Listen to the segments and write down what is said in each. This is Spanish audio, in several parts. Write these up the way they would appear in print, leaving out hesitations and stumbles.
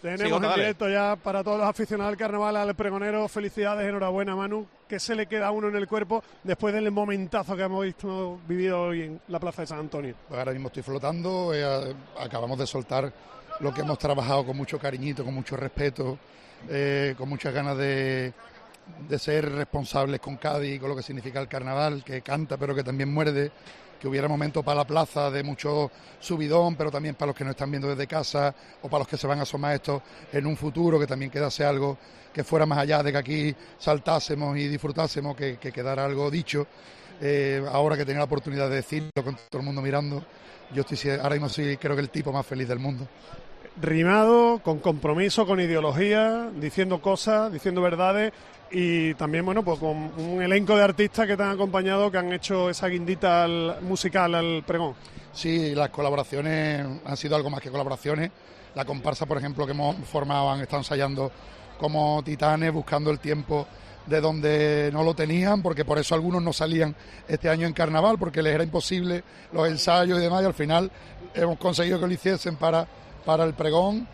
Tenemos en directo ya para todos los aficionados al carnaval al pregonero. Felicidades, enhorabuena, Manu. ¿Qué se le queda a uno en el cuerpo después del momentazo que hemos vivido hoy en la Plaza de San Antonio? Pues ahora mismo estoy flotando, acabamos de soltar lo que hemos trabajado con mucho cariñito, con mucho respeto, con muchas ganas de ser responsables con Cádiz, con lo que significa el carnaval, que canta pero que también muerde, que hubiera momentos para la plaza de mucho subidón, pero también para los que nos están viendo desde casa o para los que se van a asomar a esto en un futuro, que también quedase algo que fuera más allá de que aquí saltásemos y disfrutásemos, que quedara algo dicho. Ahora que tenía la oportunidad de decirlo con todo el mundo mirando, yo estoy ahora mismo sí creo que el tipo más feliz del mundo. Rimado, con compromiso, con ideología, diciendo cosas, diciendo verdades y también, bueno, pues con un elenco de artistas que te han acompañado, que han hecho esa guindita musical al pregón. Sí, las colaboraciones han sido algo más que colaboraciones. La comparsa, por ejemplo, que hemos formado, han estado ensayando como titanes, buscando el tiempo de donde no lo tenían, porque por eso algunos no salían este año en carnaval, porque les era imposible los ensayos y demás, y al final hemos conseguido que lo hiciesen para el pregón.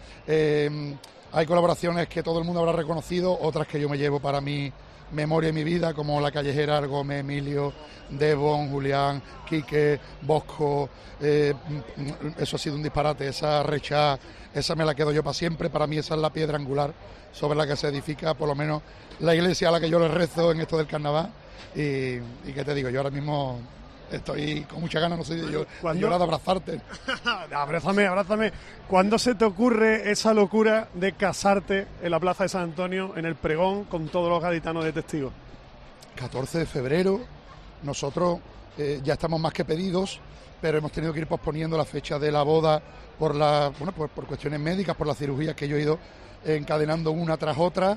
Hay colaboraciones que todo el mundo habrá reconocido, otras que yo me llevo para mi memoria y mi vida, como La Callejera, Gómez, Emilio, Devon, Julián, Quique, Bosco. Eso ha sido un disparate, esa Rechá, esa me la quedo yo para siempre. Para mí esa es la piedra angular sobre la que se edifica por lo menos la iglesia a la que yo le rezo en esto del carnaval. Y qué te digo, yo ahora mismo estoy con mucha ganas, no sé, yo llorar de abrazarte. Abrázame. ¿Cuándo se te ocurre esa locura de casarte en la Plaza de San Antonio, en el pregón, con todos los gaditanos de testigos? 14 de febrero, nosotros ya estamos más que pedidos, pero hemos tenido que ir posponiendo la fecha de la boda por cuestiones médicas, por las cirugías que yo he ido encadenando una tras otra.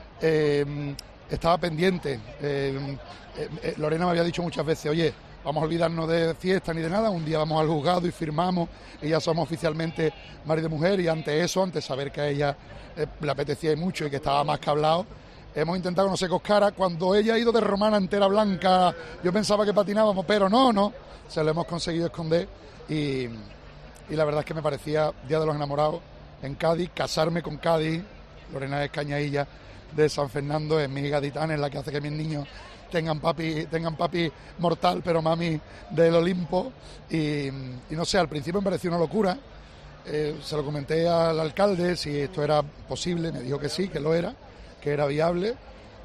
Estaba pendiente. Lorena me había dicho muchas veces, oye, vamos a olvidarnos de fiesta ni de nada, un día vamos al juzgado y firmamos y ya somos oficialmente marido y mujer. Y ante saber que a ella le apetecía mucho y que estaba más que hablado, hemos intentado que no se coscara. Cuando ella ha ido de romana entera blanca, yo pensaba que patinábamos, pero no, se lo hemos conseguido esconder y la verdad es que me parecía Día de los Enamorados en Cádiz, casarme con Cádiz. Lorena es cañailla de San Fernando, es mi gaditana, es la que hace que mis niños tengan papi mortal, pero mami del Olimpo. Y no sé, al principio me pareció una locura. Se lo comenté al alcalde si esto era posible, me dijo que sí, que lo era, que era viable.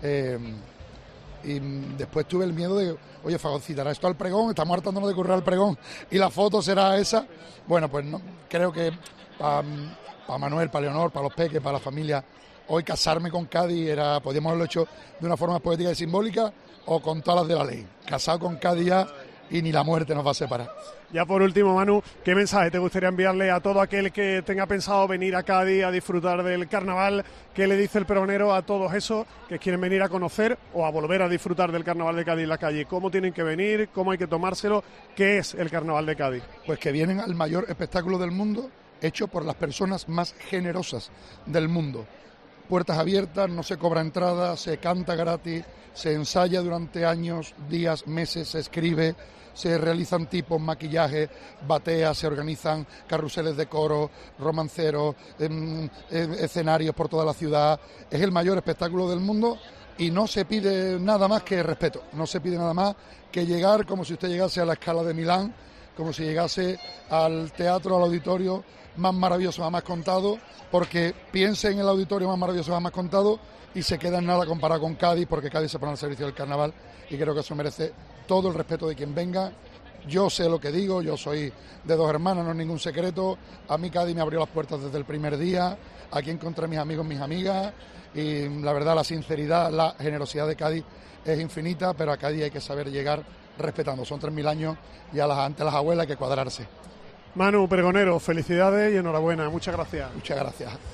Y después tuve el miedo de, oye, fagocitará esto al pregón, estamos hartándonos de correr al pregón y la foto será esa. Bueno, pues no, creo que para Manuel, para Leonor, para los peques, para la familia, hoy casarme con Cádiz podíamos haberlo hecho de una forma poética y simbólica o con todas las de la ley. Casado con Cádiz ya y ni la muerte nos va a separar. Ya por último, Manu, ¿qué mensaje te gustaría enviarle a todo aquel que tenga pensado venir a Cádiz a disfrutar del carnaval? ¿Qué le dice el pregonero a todos esos que quieren venir a conocer o a volver a disfrutar del carnaval de Cádiz en la calle? ¿Cómo tienen que venir? ¿Cómo hay que tomárselo? ¿Qué es el carnaval de Cádiz? Pues que vienen al mayor espectáculo del mundo, hecho por las personas más generosas del mundo. Puertas abiertas, no se cobra entrada, se canta gratis, se ensaya durante años, días, meses, se escribe, se realizan tipos, maquillaje, bateas, se organizan carruseles de coro, romanceros, escenarios por toda la ciudad. Es el mayor espectáculo del mundo y no se pide nada más que respeto, no se pide nada más que llegar como si usted llegase a la Scala de Milán, como si llegase al teatro, al auditorio más maravilloso, jamás contado, porque piense en el auditorio más maravilloso, jamás contado, y se queda en nada comparado con Cádiz, porque Cádiz se pone al servicio del carnaval y creo que eso merece todo el respeto de quien venga. Yo sé lo que digo, yo soy de dos hermanas, no es ningún secreto. A mí Cádiz me abrió las puertas desde el primer día, aquí encontré mis amigos, mis amigas, y la verdad, la sinceridad, la generosidad de Cádiz es infinita, pero a Cádiz hay que saber llegar respetando. Son 3.000 años y ante las abuelas hay que cuadrarse. Manu, pregonero, felicidades y enhorabuena. Muchas gracias. Muchas gracias.